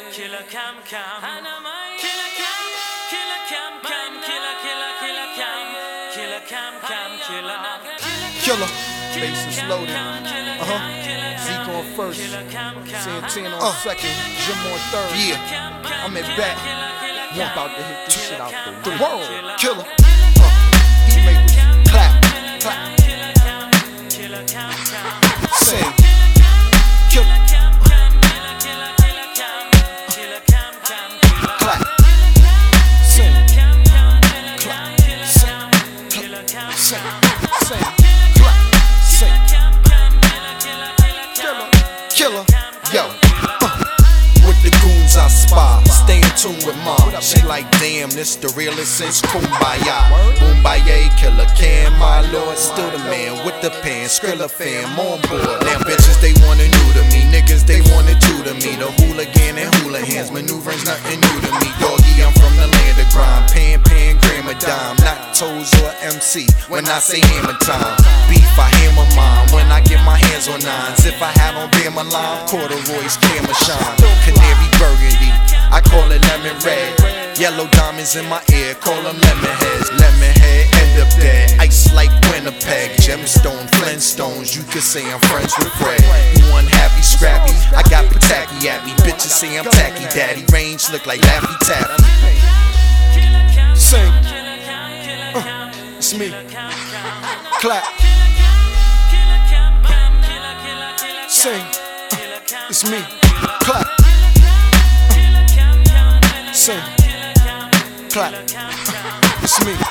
Killer Cam Cam, Killer Cam, Killer Cam Cam, Killer Cam, Killer Cam Cam, Killer, bass is loaded. Zeke on first, Santana on second, Jim on third. Yeah, I'm at back. I'm about to hit this shit out the world. Killer, he make this clap, clap. Sing, killer, clap, sing, clap, sing, clap, sing. Killer, yo, with the goons I spy, stay in tune with mom. She like, damn, this the realest since Kumbaya. Kumbaya, Killer Cam, my lord, still the man with the pen, Skrilla fam on board. Damn bitches, they wanna new to me, niggas, they wanna do to me. The hooligan and hula hands, maneuvering's nothing new to me. Doggy, I'm from the land of grime, pan, gram a dime, not toes or MC. When I say hammer time, beef I hammer mine. When I get my hands on nines, if I have on Bama line, corduroys, camera shine, canary burgundy, I call it lemon red. Yellow diamonds in my ear, call them lemon heads. Lemon head, end up dead, ice like Winnipeg. Gemstone, Flintstones, you could say I'm friends with Fred. You unhappy, scrappy, I got Pataki at me. Bitches say I'm tacky daddy, range look like Laffy Taffy. Sing, it's me, clap. Sing, it's me, clap. Sing, clap, it's me,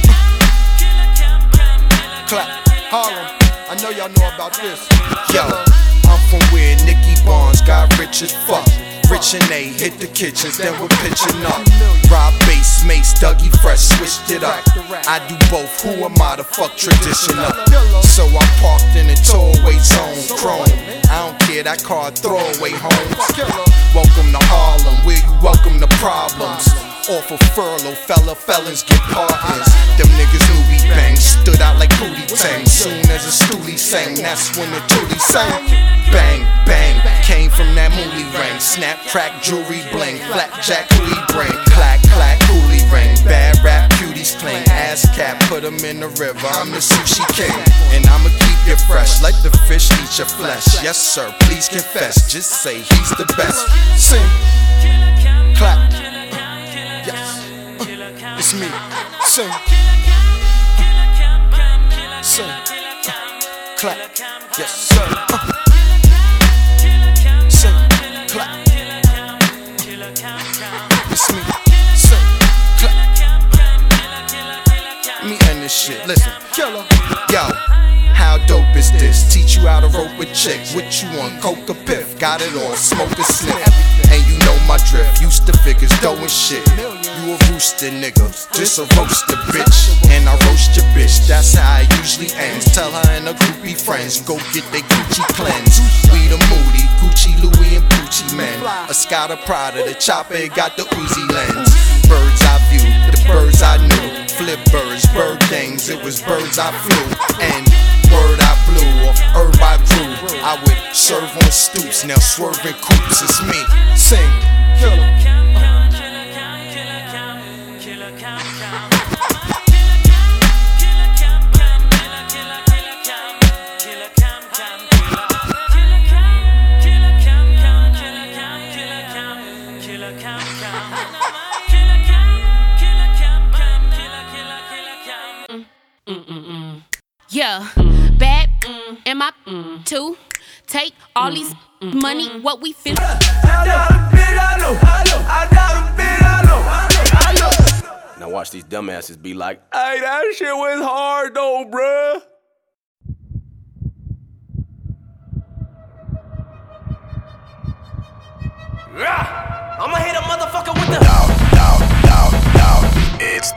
clap. Harlem, I know y'all know about this. Yo, I'm from where Nicky Barnes got rich as fuck. Rich and A, hit the kitchens, then we're pitching up. Rob bass, Mace, Dougie Fresh, switched it up. I do both, who am I to fuck traditional? So I parked in a throwaway zone, chrome. I don't care, that car throwaway home. Welcome to Harlem, where you welcome the problems. Off a furlough, felons get partners. Them niggas knew we bang, stood out like Pootie Tang. Soon as a stoolie sang, that's when the toolie sang. Bang, bang, came from that moolie ring. Snap, crack, jewelry bling, flapjack, coolie brain. Clack, clack, coolie ring. Bad rap, cuties playing. Ass cap, put them in the river. I'm the sushi king, and I'ma keep you fresh. Let the fish eat your flesh. Yes sir, please confess. Just say he's the best. Sing, clap. Yes, it's me. Sing, sing, clap. Yes sir. Sing, clap. It's me. Sing, clap. Let me end this shit. Listen, killer. Yo, how dope is this? Teach you how to rope with chicks. What you want? Coke or piff? Got it all. Smoke a sniff. And you know my drift. Used to figures dough and shit. You a rooster nigga, just a roaster bitch. And I roast your bitch, that's how it usually ends. Tell her and her groupie friends, go get their Gucci cleanse. We the moody, Gucci, Louis and Gucci men. A Scotta Prada, the chopper, it got the Uzi lens. Birds I view, the birds I knew. Flip birds, bird gangs, it was birds I flew. And word I blew, off herb I grew. I would serve on stoops, now swerving coops, it's me. Sing, killer. Yeah, bad am I too? Take all these money, what we feel. Now watch these dumbasses be like, hey, that shit was hard though, bruh. I'ma hit a motherfucker with the